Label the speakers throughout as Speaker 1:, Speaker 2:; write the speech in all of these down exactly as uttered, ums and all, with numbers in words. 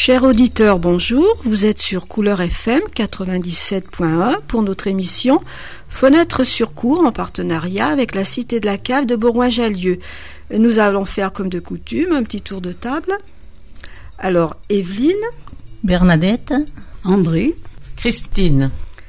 Speaker 1: Chers auditeurs, bonjour. Vous êtes sur Couleur F M quatre-vingt-dix-sept point un pour notre émission Fenêtre sur cour en partenariat avec la Cité de la Cave de Bourgoin-Jallieu. Nous allons faire comme de coutume un petit tour de table. Alors, Evelyne,
Speaker 2: Bernadette,
Speaker 3: André,
Speaker 4: Christine.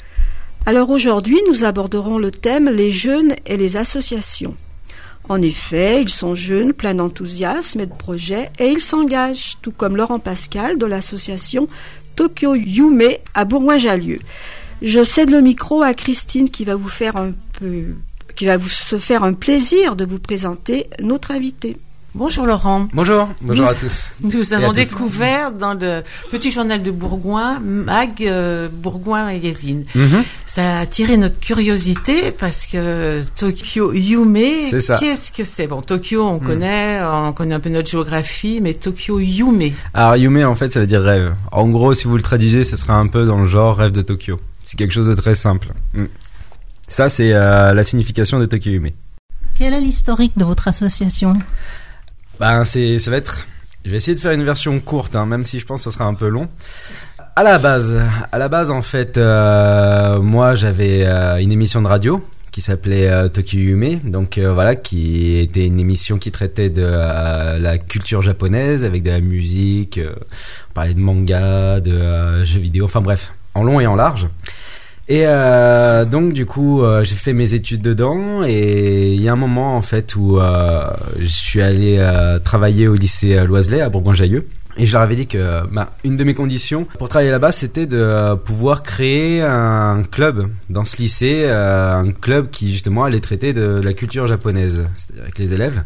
Speaker 1: Alors aujourd'hui, nous aborderons le thème les jeunes et les associations. En effet, ils sont jeunes, pleins d'enthousiasme et de projets, et ils s'engagent, tout comme Laurent Pascal de l'association Tokyo Yume à Bourgoin-Jallieu. Je cède le micro à Christine qui va vous faire un peu, qui va vous se faire un plaisir de vous présenter notre invité.
Speaker 4: Bonjour Laurent.
Speaker 5: Bonjour, bonjour
Speaker 4: nous,
Speaker 5: à tous.
Speaker 4: Nous avons découvert dans le petit journal de Bourgoin, Mag euh, Bourgoin Magazine. Mm-hmm. Ça a attiré notre curiosité parce que Tokyo Yume, qu'est-ce que c'est? Bon, Tokyo, on mm. connaît, on connaît un peu notre géographie, mais Tokyo Yume.
Speaker 5: Alors Yume, en fait, ça veut dire rêve. En gros, si vous le traduisez, ce serait un peu dans le genre rêve de Tokyo. C'est quelque chose de très simple. Mm. Ça, c'est euh, la signification de Tokyo Yume.
Speaker 2: Quel est l'historique de votre association?
Speaker 5: Ben, c'est, ça va être... Je vais essayer de faire une version courte, hein, même si je pense que ça sera un peu long. À la base, à la base, en fait, euh, moi, j'avais euh, une émission de radio qui s'appelait euh, Tokyo Yume, donc euh, voilà, qui était une émission qui traitait de euh, la culture japonaise avec de la musique, euh, on parlait de manga, de euh, jeux vidéo, enfin bref, en long et en large. Et euh, donc du coup euh, j'ai fait mes études dedans et il y a un moment en fait où euh, je suis allé euh, travailler au lycée Loiselet à Bourgoin-Jallieu et je leur avais dit que bah, une de mes conditions pour travailler là-bas c'était de euh, pouvoir créer un club dans ce lycée, euh, un club qui justement allait traiter de, de la culture japonaise, c'est-à-dire avec les élèves.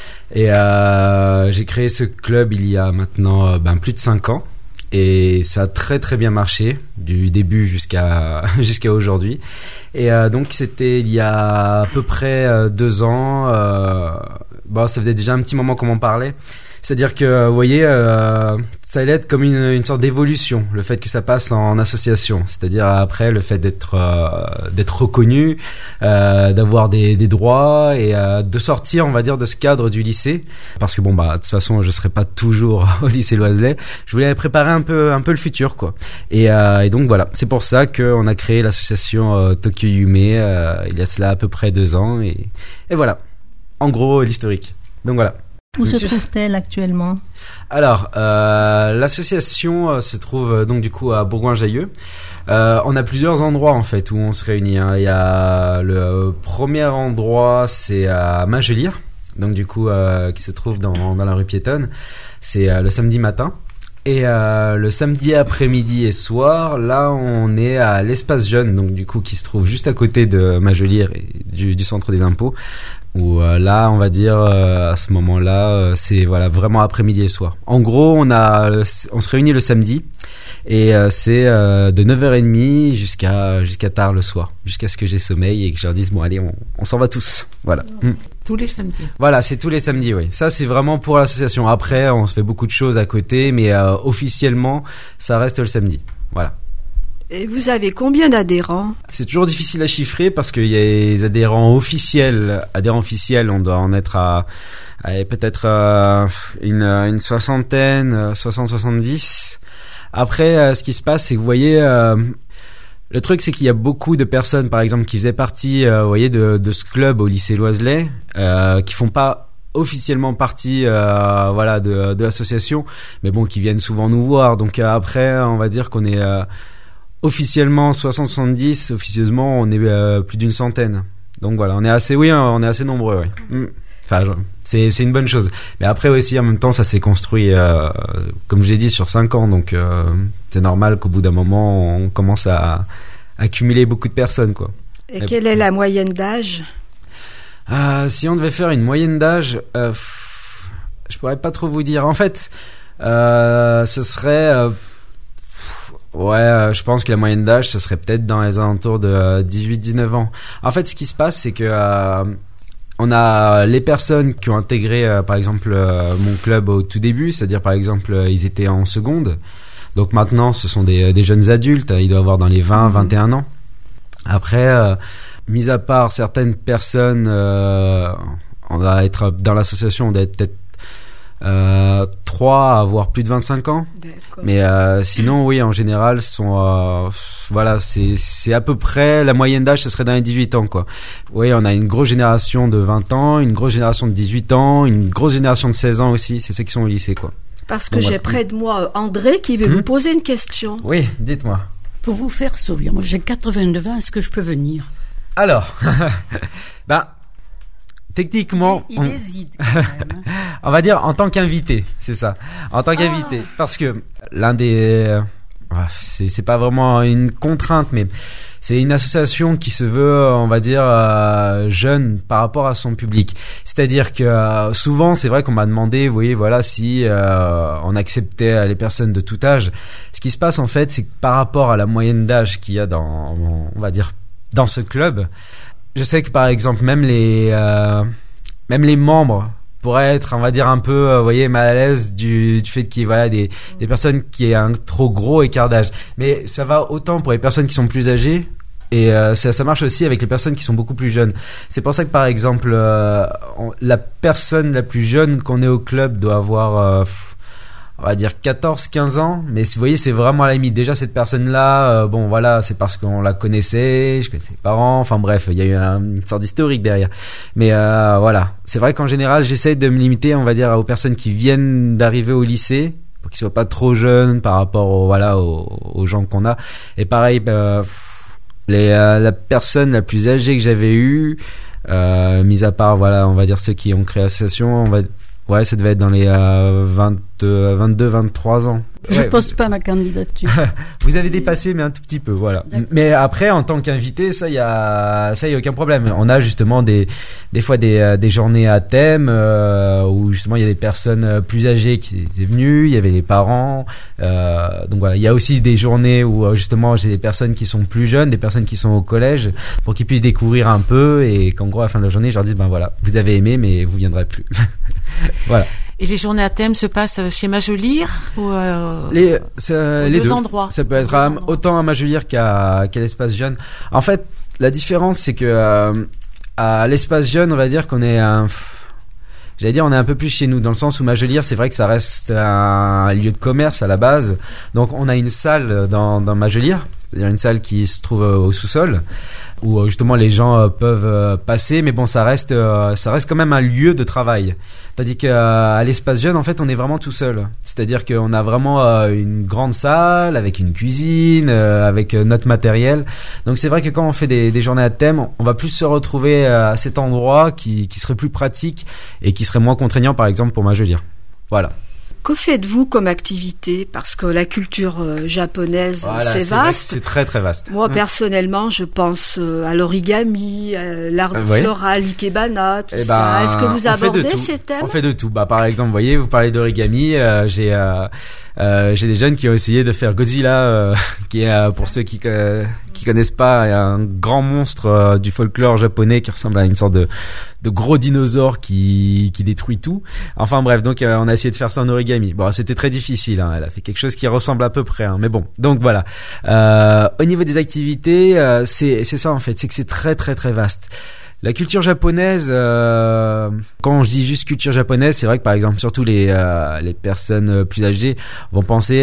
Speaker 5: Et euh, j'ai créé ce club il y a maintenant euh, ben, plus de cinq ans. Et ça a très très bien marché du début jusqu'à jusqu'à aujourd'hui. Et euh, donc c'était il y a à peu près euh, deux ans. Euh, bon, ça faisait déjà un petit moment qu'on m'en parlait. C'est-à-dire que, vous voyez, euh, ça allait être comme une, une sorte d'évolution, le fait que ça passe en association. C'est-à-dire après le fait d'être euh, d'être reconnu, euh, d'avoir des, des droits et euh, de sortir, on va dire, de ce cadre du lycée. Parce que bon, bah, de toute façon, je serai pas toujours au lycée Loiselet. Je voulais préparer un peu, un peu le futur, quoi. Et, euh, et donc voilà, c'est pour ça qu'on a créé l'association euh, Tokyo Yume euh, il y a cela à peu près deux ans. Et, et voilà, en gros, l'historique. Donc voilà.
Speaker 2: Où se trouve-t-elle actuellement?
Speaker 5: Alors, euh, l'association euh, se trouve euh, donc du coup à Bourgoin-Jallieu. Euh, on a plusieurs endroits en fait où on se réunit. Hein. Il y a le premier endroit, c'est à Magelire, donc du coup euh, qui se trouve dans, dans la rue piétonne. C'est euh, le samedi matin. Et euh, le samedi après-midi et soir, là on est à l'espace jeune, donc du coup qui se trouve juste à côté de Magelire et du, du centre des impôts. Où euh, là, on va dire euh, à ce moment-là, euh, c'est voilà vraiment après-midi et soir. En gros, on a, on se réunit le samedi et euh, c'est euh, de neuf heures trente jusqu'à jusqu'à tard le soir, jusqu'à ce que j'ai sommeil et que je leur dise bon allez, on, on s'en va tous. Voilà.
Speaker 4: Mmh. Tous les samedis.
Speaker 5: Voilà, c'est tous les samedis, oui. Ça, c'est vraiment pour l'association. Après, on se fait beaucoup de choses à côté, mais euh, officiellement, ça reste le samedi. Voilà.
Speaker 1: Et vous avez combien d'adhérents? C'est
Speaker 5: toujours difficile à chiffrer parce qu'il y a les adhérents officiels. Adhérents officiels, on doit en être à, à peut-être euh, une, une soixantaine, soixante, soixante-dix. Après, euh, ce qui se passe, c'est que vous voyez, euh, le truc, c'est qu'il y a beaucoup de personnes, par exemple, qui faisaient partie, euh, vous voyez, de, de ce club au lycée Loiselet, euh, qui font pas officiellement partie euh, voilà de, de l'association, mais bon, qui viennent souvent nous voir. Donc euh, après, on va dire qu'on est euh, officiellement soixante soixante-dix, officieusement on est euh, plus d'une centaine. Donc voilà, on est assez, oui, on est assez nombreux, oui. Mm. Enfin, je, c'est c'est une bonne chose. Mais après aussi, en même temps, ça s'est construit, euh, comme je l'ai dit, sur cinq ans. Donc euh, c'est normal qu'au bout d'un moment, on commence à, à accumuler beaucoup de personnes, quoi.
Speaker 1: Et, Et quelle est la moyenne d'âge?
Speaker 5: euh, Si on devait faire une moyenne d'âge, euh, je pourrais pas trop vous dire. En fait, euh, ce serait euh, Ouais, euh, je pense que la moyenne d'âge, ce serait peut-être dans les alentours de euh, dix-huit dix-neuf ans. En fait, ce qui se passe, c'est que euh, on a les personnes qui ont intégré, euh, par exemple, euh, mon club au tout début, c'est-à-dire, par exemple, euh, ils étaient en seconde. Donc maintenant, ce sont des, des jeunes adultes, ils doivent avoir dans les vingt vingt et un ans. Après, euh, mis à part certaines personnes, euh, on va être dans l'association, on doit être peut-être Euh, trois à avoir plus de vingt-cinq ans.
Speaker 1: D'accord.
Speaker 5: Mais euh, sinon, oui, en général, sont euh, voilà, c'est c'est à peu près la moyenne d'âge, ce serait dans les dix-huit ans, quoi. Oui, on a une grosse génération de vingt ans, une grosse génération de dix-huit ans, une grosse génération de seize ans aussi. C'est ceux qui sont au lycée, quoi.
Speaker 1: Parce que
Speaker 5: Donc,
Speaker 1: j'ai
Speaker 5: voilà.
Speaker 1: près de moi André qui veut
Speaker 5: Mmh.
Speaker 1: vous poser une question.
Speaker 5: Oui, dites-moi.
Speaker 3: Pour vous faire sourire, moi j'ai quatre-vingt-neuf ans, est-ce que je peux venir?
Speaker 5: Alors, ben. Techniquement,
Speaker 3: il, il
Speaker 5: on...
Speaker 3: hésite quand même.
Speaker 5: on va dire en tant qu'invité, c'est ça. En tant qu'invité,
Speaker 3: Ah.
Speaker 5: parce que l'un des, euh, c'est, c'est pas vraiment une contrainte, mais c'est une association qui se veut, on va dire, euh, jeune par rapport à son public. C'est-à-dire que euh, souvent, c'est vrai qu'on m'a demandé, vous voyez, voilà, si euh, on acceptait les personnes de tout âge. Ce qui se passe en fait, c'est que par rapport à la moyenne d'âge qu'il y a dans, on va dire, dans ce club. Je sais que par exemple même les euh, même les membres pourraient être, on va dire, un peu, euh, vous voyez, mal à l'aise du, du fait qu'il y ait voilà des des personnes qui aient un trop gros écart d'âge. Mais ça va autant pour les personnes qui sont plus âgées et euh, ça ça marche aussi avec les personnes qui sont beaucoup plus jeunes. C'est pour ça que par exemple euh, on, la personne la plus jeune qu'on ait au club doit avoir euh, on va dire quatorze quinze ans, mais vous voyez, c'est vraiment à la limite. Déjà, cette personne-là, euh, bon, voilà, c'est parce qu'on la connaissait, je connaissais ses parents, enfin bref, il y a eu un, une sorte d'historique derrière. Mais euh, voilà, c'est vrai qu'en général, j'essaie de me limiter, on va dire, aux personnes qui viennent d'arriver au lycée, pour qu'ils soient pas trop jeunes par rapport aux, voilà, aux, aux gens qu'on a. Et pareil, euh, les, euh, la personne la plus âgée que j'avais eue, euh, mis à part, voilà, on va dire ceux qui ont créé l'association, on va ouais, ça devait être dans les euh, vingt-deux, vingt-deux, vingt-trois ans.
Speaker 3: Je
Speaker 5: ouais,
Speaker 3: pose
Speaker 5: vous...
Speaker 3: pas ma candidature.
Speaker 5: Vous avez dépassé, mais un tout petit peu, voilà.
Speaker 3: D'accord.
Speaker 5: Mais après, en tant qu'invité, ça, il y a, ça, il y a aucun problème. On a justement des, des fois des, euh, des journées à thème euh, où justement il y a des personnes plus âgées qui étaient venues, il y avait les parents. Euh, donc voilà, il y a aussi des journées où justement j'ai des personnes qui sont plus jeunes, des personnes qui sont au collège, pour qu'ils puissent découvrir un peu et qu'en gros à la fin de la journée, je leur dis ben voilà, vous avez aimé, mais vous viendrez plus. Voilà.
Speaker 4: Et les journées à thème se passent chez Majolire ou euh,
Speaker 5: les, c'est, les
Speaker 4: deux,
Speaker 5: deux
Speaker 4: endroits.
Speaker 5: Ça peut être
Speaker 4: deux
Speaker 5: à,
Speaker 4: endroits.
Speaker 5: autant à Majolire qu'à, qu'à l'espace jeune. En fait, la différence, c'est que euh, à l'espace jeune, on va dire qu'on est un, j'allais dire, on est un peu plus chez nous, dans le sens où Majolire, c'est vrai que ça reste un lieu de commerce à la base. Donc, on a une salle dans, dans Majolire, c'est-à-dire une salle qui se trouve au sous-sol, où justement les gens peuvent passer, mais bon, ça reste, ça reste quand même un lieu de travail. Tandis qu'à l'espace jeune, en fait, on est vraiment tout seul. C'est-à-dire qu'on a vraiment une grande salle avec une cuisine, avec notre matériel. Donc c'est vrai que quand on fait des, des journées à thème, on va plus se retrouver à cet endroit qui, qui serait plus pratique et qui serait moins contraignant, par exemple, pour Majolire. Voilà.
Speaker 1: Que faites-vous comme activité? Parce que la culture euh, japonaise,
Speaker 5: Voilà,
Speaker 1: c'est,
Speaker 5: c'est
Speaker 1: vaste.
Speaker 5: C'est très très vaste.
Speaker 1: Moi,
Speaker 5: mmh.
Speaker 1: personnellement, je pense euh, à l'origami, euh, l'art
Speaker 5: euh, oui.
Speaker 1: floral, l'ikebana, tout
Speaker 5: Eh
Speaker 1: ça.
Speaker 5: ben,
Speaker 1: Est-ce que vous
Speaker 5: on fait de
Speaker 1: abordez
Speaker 5: tout.
Speaker 1: ces thèmes?
Speaker 5: On fait de tout. Bah, par exemple, vous voyez, vous parlez d'origami, euh, j'ai... Euh, Euh, j'ai des jeunes qui ont essayé de faire Godzilla, euh, qui est, euh, pour ceux qui euh, qui connaissent pas, un grand monstre euh, du folklore japonais qui ressemble à une sorte de de gros dinosaure qui qui détruit tout. Enfin bref, donc euh, on a essayé de faire ça en origami. Bon, c'était très difficile. Hein, elle a fait quelque chose qui ressemble à peu près, hein, mais bon. Donc voilà. Euh, au niveau des activités, euh, c'est c'est ça en fait, c'est que c'est très très très vaste. La culture japonaise, euh, quand je dis juste culture japonaise, c'est vrai que par exemple, surtout les euh, les personnes plus âgées vont penser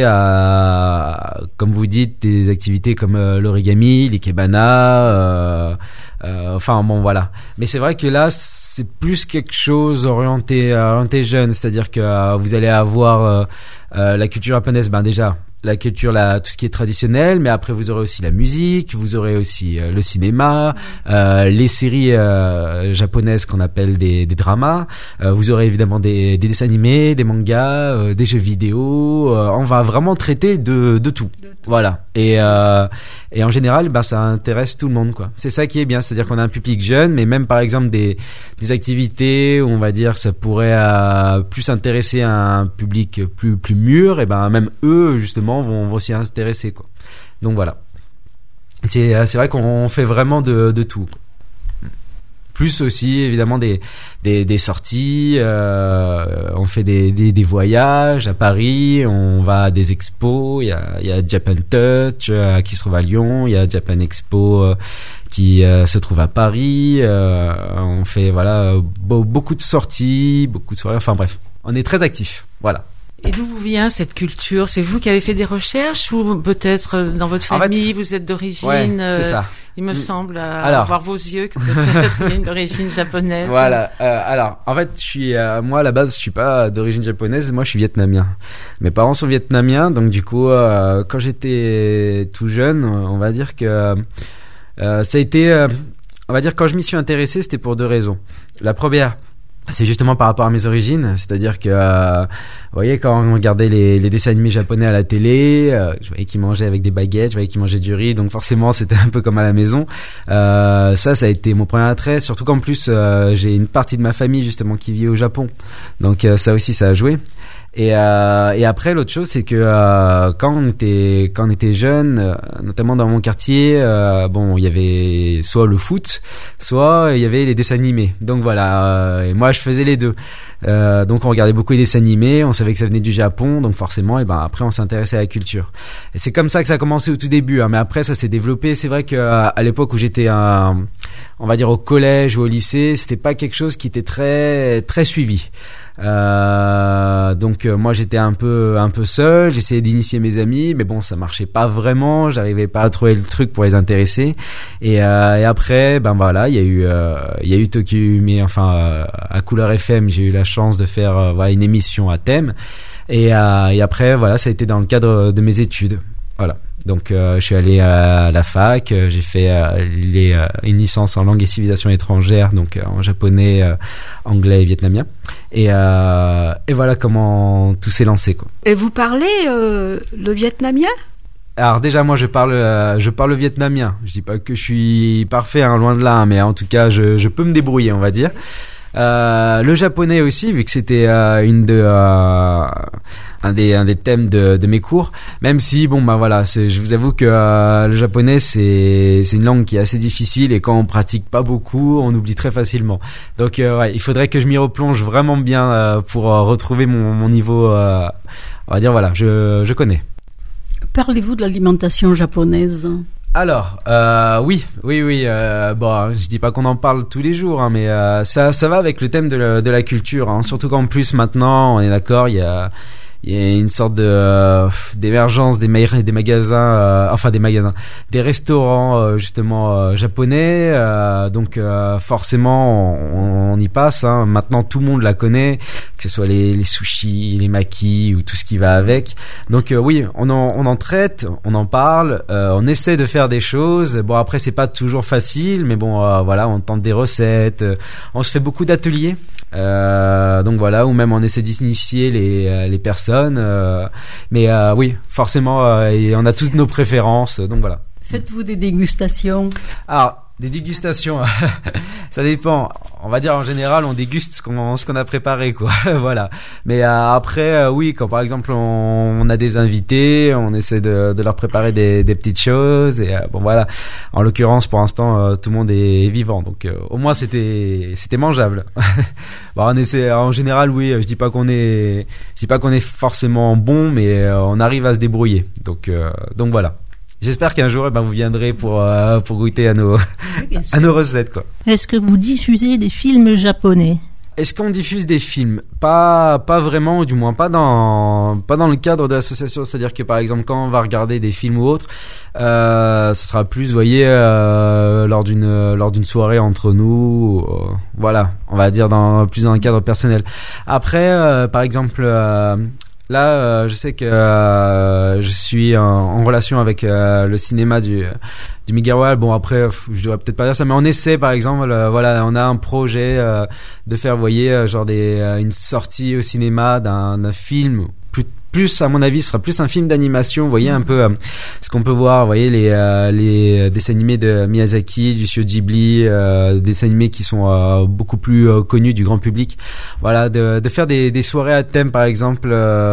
Speaker 5: à, comme vous dites, des activités comme euh, l'origami, l'ikebana, euh, euh, enfin bon voilà. Mais c'est vrai que là, c'est plus quelque chose orienté orienté jeune, c'est-à-dire que euh, vous allez avoir euh, euh, la culture japonaise, ben déjà. La culture, la, tout ce qui est traditionnel, mais après vous aurez aussi la musique, vous aurez aussi euh, le cinéma, euh, les séries euh, japonaises qu'on appelle des, des dramas, euh, vous aurez évidemment des, des dessins animés, des mangas, euh, des jeux vidéo, euh, on va vraiment traiter de, de tout. De tout. Voilà. Et, euh, et en général, bah, ça intéresse tout le monde, quoi. C'est ça qui est bien, c'est-à-dire qu'on a un public jeune, mais même par exemple des, des activités où on va dire ça pourrait euh, plus intéresser un public plus, plus mûr, et ben même eux, justement, vont, vont s'y intéresser, quoi. Donc voilà, c'est, c'est vrai qu'on fait vraiment de, de tout, quoi. Plus aussi évidemment des, des, des sorties, euh, on fait des, des, des voyages à Paris, on va à des expos, il y a, il y a Japan Touch euh, qui se trouve à Lyon, il y a Japan Expo euh, qui euh, se trouve à Paris, euh, on fait voilà be- beaucoup de sorties, beaucoup de soirées, enfin bref. on est très actifs. Voilà.
Speaker 4: Et d'où vous vient cette culture? C'est vous qui avez fait des recherches ou peut-être dans votre famille, en fait, vous êtes d'origine
Speaker 5: ouais, c'est ça.
Speaker 4: Il me semble, à
Speaker 5: alors,
Speaker 4: voir vos yeux, que peut-être il y a une d'origine japonaise.
Speaker 5: Voilà. Euh, alors, en fait, je suis, euh, moi à la base, je suis pas d'origine japonaise. Moi, je suis vietnamien. Mes parents sont vietnamiens, donc du coup, euh, quand j'étais tout jeune, on va dire que euh, ça a été, euh, on va dire, quand je m'y suis intéressé, c'était pour deux raisons. La première, c'est justement par rapport à mes origines, c'est-à-dire que, euh, vous voyez, quand on regardait les, les dessins animés japonais à la télé, euh, je voyais qu'ils mangeaient avec des baguettes, je voyais qu'ils mangeaient du riz, donc forcément c'était un peu comme à la maison. Euh, ça, ça a été mon premier attrait, surtout qu'en plus euh, j'ai une partie de ma famille justement qui vit au Japon, donc euh, ça aussi ça a joué. Et, euh, et après, l'autre chose, c'est que euh, quand on était quand on était jeune, euh, notamment dans mon quartier, euh, bon, il y avait soit le foot, soit il y avait les dessins animés. Donc voilà, euh, et moi je faisais les deux. Euh, donc on regardait beaucoup les dessins animés, on savait que ça venait du Japon, donc forcément, et ben après on s'intéressait à la culture. Et c'est comme ça que ça a commencé au tout début, hein, mais après ça s'est développé. C'est vrai que à l'époque où j'étais, euh, on va dire au collège ou au lycée, c'était pas quelque chose qui était très très suivi. Euh, donc euh, moi j'étais un peu un peu seul, j'essayais d'initier mes amis, mais bon ça marchait pas vraiment, j'arrivais pas à trouver le truc pour les intéresser. Et, euh, et après ben voilà, il y a eu euh, il y a eu Tokyo Yume, enfin euh, à Couleur F M, j'ai eu la chance de faire euh, voilà une émission à thème. Et, euh, et après voilà, ça a été dans le cadre de mes études. Voilà. Donc euh, je suis allé à la fac, euh, j'ai fait euh, les, euh, une licence en langue et civilisation étrangère, donc euh, en japonais, euh, anglais et vietnamien. Et, euh, et voilà comment tout s'est lancé, quoi.
Speaker 1: Et vous parlez euh, le vietnamien ?
Speaker 5: Alors déjà moi je parle euh, je parle vietnamien. Je dis pas que je suis parfait, hein, loin de là, hein, mais en tout cas je, je peux me débrouiller, on va dire. Euh, le japonais aussi, vu que c'était euh, une de euh, un des un des thèmes de, de mes cours. Même si bon bah voilà, c'est, je vous avoue que euh, le japonais c'est c'est une langue qui est assez difficile et quand on pratique pas beaucoup, on oublie très facilement. Donc euh, ouais, il faudrait que je m'y replonge vraiment bien euh, pour euh, retrouver mon mon niveau. Euh, on va dire voilà, je je connais.
Speaker 3: Parlez-vous de l'alimentation japonaise ?
Speaker 5: Alors, euh, oui, oui, oui. Euh, bon, je dis pas qu'on en parle tous les jours, hein, mais euh, ça, ça va avec le thème de la, de la culture. Hein, surtout qu'en plus maintenant, on est d'accord, il y a, il y a une sorte de euh, d'émergence des, ma- des magasins, euh, enfin des magasins, des restaurants euh, justement euh, japonais. Euh, donc euh, forcément, on, on y passe. Hein. Maintenant, tout le monde la connaît, que ce soit les, les sushis, les makis ou tout ce qui va avec. Donc euh, oui, on en, on en traite, on en parle, euh, on essaie de faire des choses. Bon après, c'est pas toujours facile, mais bon euh, voilà, on tente des recettes, euh, on se fait beaucoup d'ateliers. Euh, donc voilà, ou même on essaie d'initier les les personnes, euh, mais euh, oui, forcément, euh, et on a toutes nos préférences, donc voilà.
Speaker 3: Faites-vous des dégustations ?
Speaker 5: Alors, des dégustations, ça dépend. On va dire en général, on déguste ce qu'on ce qu'on a préparé, quoi. Voilà. Mais euh, après, euh, oui, quand par exemple on, on a des invités, on essaie de, de leur préparer des, des petites choses. Et euh, bon voilà. En l'occurrence, pour l'instant, euh, tout le monde est vivant, donc euh, au moins c'était c'était mangeable. Bon, on essaie. En général, oui. Je dis pas qu'on est, je dis pas qu'on est forcément bon, mais euh, on arrive à se débrouiller. Donc euh, donc voilà. J'espère qu'un jour, eh ben, vous viendrez pour euh, pour goûter à nos oui, à nos recettes, quoi.
Speaker 2: Est-ce que vous diffusez des films japonais ?
Speaker 5: Est-ce qu'on diffuse des films ? Pas pas vraiment, ou du moins pas dans pas dans le cadre de l'association. C'est-à-dire que par exemple, quand on va regarder des films ou autres, euh, ce sera plus, vous voyez, euh, lors d'une lors d'une soirée entre nous. Euh, voilà, on va dire dans plus dans un cadre personnel. Après, euh, par exemple. Euh, Là, euh, je sais que euh, je suis en, en relation avec euh, le cinéma du du Migawa. Bon, après, je devrais peut-être pas dire ça, mais on essaie, par exemple, euh, voilà, on a un projet euh, de faire, vous voyez, euh, genre des euh, une sortie au cinéma d'un, d'un film. Plus, plus, à mon avis, ce sera plus un film d'animation. Vous voyez un peu euh, ce qu'on peut voir. Vous voyez les euh, les dessins animés de Miyazaki, du studio Ghibli, euh, des dessins animés qui sont euh, beaucoup plus euh, connus du grand public. Voilà, de, de faire des, des soirées à thème, par exemple,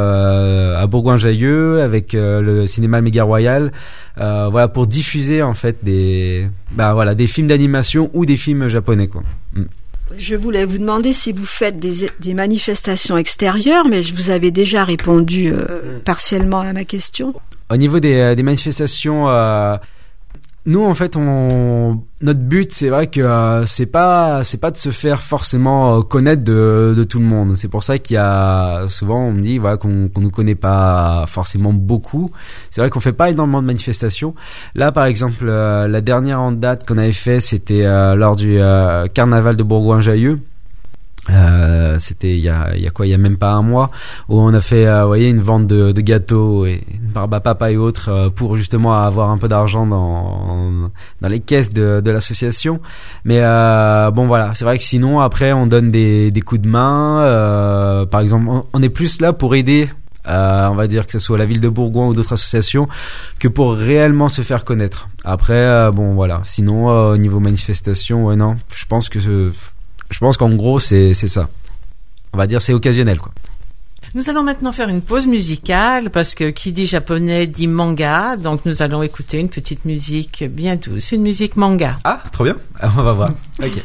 Speaker 5: euh, à Bourgoin-Jallieu avec euh, le cinéma Méga Royal. Euh, voilà, pour diffuser en fait des, bah voilà, des films d'animation ou des films japonais, quoi. Mm.
Speaker 1: Je voulais vous demander si vous faites des, des manifestations extérieures, mais je vous avais déjà répondu euh, partiellement à ma question.
Speaker 5: Au niveau des, des manifestations, euh, nous en fait on notre but c'est vrai que euh, c'est pas c'est pas de se faire forcément euh, connaître de de tout le monde. C'est pour ça qu'il y a souvent on me dit voilà qu'on qu'on nous connaît pas forcément beaucoup. C'est vrai qu'on fait pas énormément de manifestations. Là par exemple euh, la dernière en date qu'on avait fait c'était euh, lors du euh, carnaval de Bourgoin-Jallieu. Euh, c'était il y a il y a quoi il y a même pas un mois où on a fait euh, vous voyez une vente de, de gâteaux et une barbe à papa et autres euh, pour justement avoir un peu d'argent dans dans les caisses de de l'association. Mais euh, bon voilà, c'est vrai que sinon après on donne des des coups de main euh, par exemple on, on est plus là pour aider Euh, on va dire que ce soit la ville de Bourgoin ou d'autres associations que pour réellement se faire connaître. Après euh, bon voilà, sinon euh, au niveau manifestation ouais non, je pense que ce, je pense qu'en gros c'est c'est ça. On va dire c'est occasionnel quoi.
Speaker 4: Nous allons maintenant faire une pause musicale parce que qui dit japonais dit manga, donc nous allons écouter une petite musique bien douce, une musique manga.
Speaker 5: Ah, trop bien. Alors, on va voir. OK.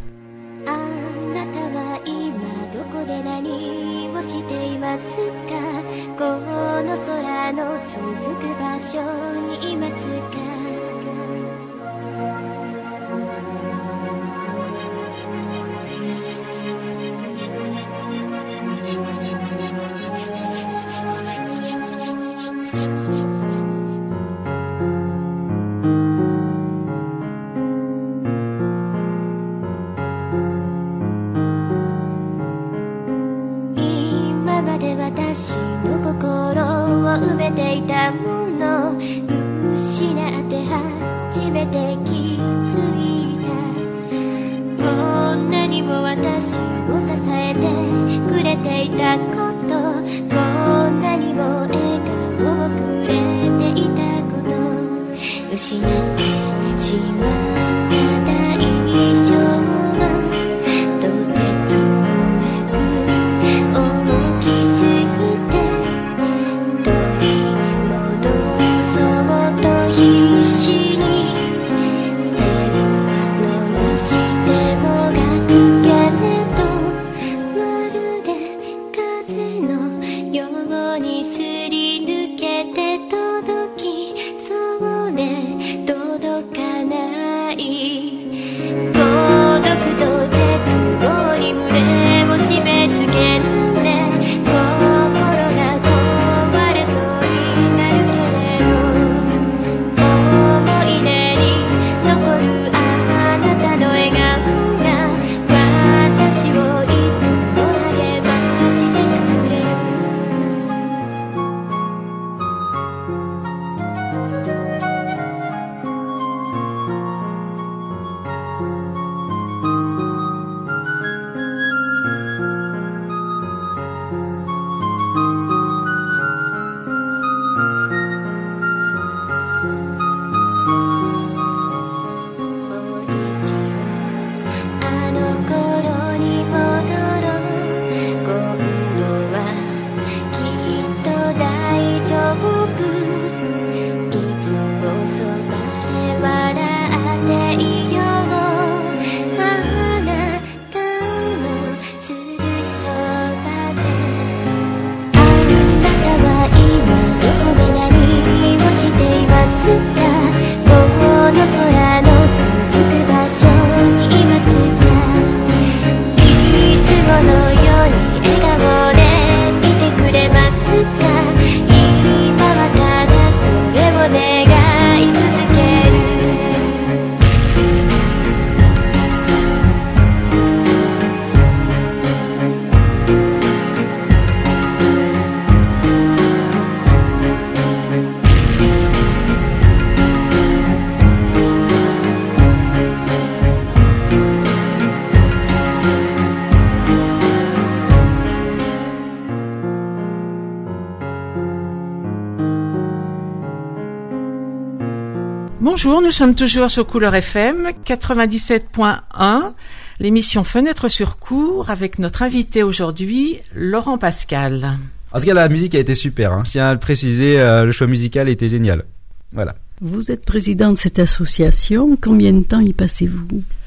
Speaker 4: Bonjour, nous sommes toujours sur Couleur F M quatre-vingt-dix-sept point un, l'émission Fenêtre sur cour avec notre invité aujourd'hui, Laurent Pascal.
Speaker 5: En tout cas, la musique a été super, hein. Je tiens à le préciser, euh, le choix musical était génial. Voilà.
Speaker 3: Vous êtes président de cette association, combien de temps y passez-vous ?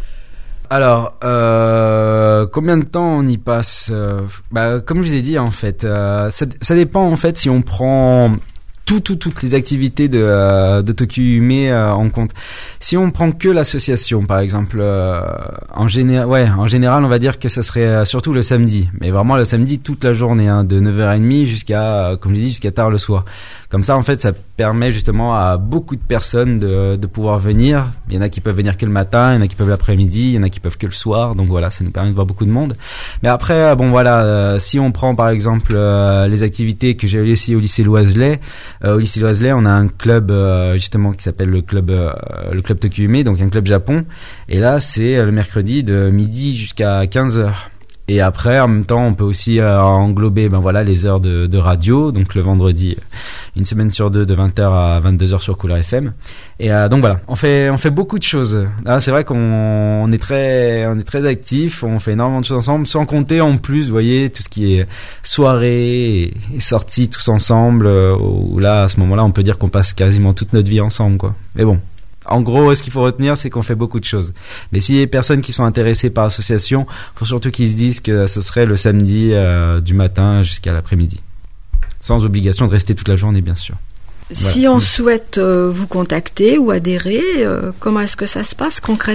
Speaker 5: Alors, euh, combien de temps on y passe ? euh, bah, Comme je vous ai dit, en fait, euh, ça, ça dépend, en fait, si on prend tout, tout, toutes les activités de, euh, de Tokyo Yume euh, en compte. Si on prend que l'association, par exemple, euh, en général, ouais, en général, on va dire que ça serait euh, surtout le samedi, mais vraiment le samedi toute la journée, hein, de neuf heures trente jusqu'à, euh, comme je dis, jusqu'à tard le soir. Comme ça, en fait, ça permet justement à beaucoup de personnes de, de pouvoir venir. Il y en a qui peuvent venir que le matin, il y en a qui peuvent l'après-midi, il y en a qui peuvent que le soir. Donc voilà, ça nous permet de voir beaucoup de monde. Mais après, bon voilà, euh, si on prend par exemple euh, les activités que j'ai eues ici au lycée Loiselet, euh, au lycée Loiselet, on a un club euh, justement qui s'appelle le club euh, le club Tokyo Yume, donc un club Japon. Et là, c'est le mercredi de midi jusqu'à quinze heures. Et après, en même temps, on peut aussi euh, englober, ben voilà, les heures de, de radio. Donc le vendredi, une semaine sur deux, de vingt heures à vingt-deux heures sur Couleur F M. Et euh, donc voilà, on fait on fait beaucoup de choses. Là, c'est vrai qu'on on est très on est très actifs. On fait énormément de choses ensemble, sans compter en plus, vous voyez, tout ce qui est soirée et, et sorties tous ensemble. Euh, où là, à ce moment-là, on peut dire qu'on passe quasiment toute notre vie ensemble, quoi. Mais bon. En gros, ce qu'il faut retenir, c'est qu'on fait beaucoup de choses. Mais s'il y a des personnes qui sont intéressées par l'association, il faut surtout qu'ils se disent que ce serait le samedi euh, du matin jusqu'à l'après-midi. Sans obligation de rester toute la journée, bien sûr.
Speaker 1: Si voilà. on souhaite euh, vous contacter ou adhérer, euh, comment est-ce que ça se passe concrètement ?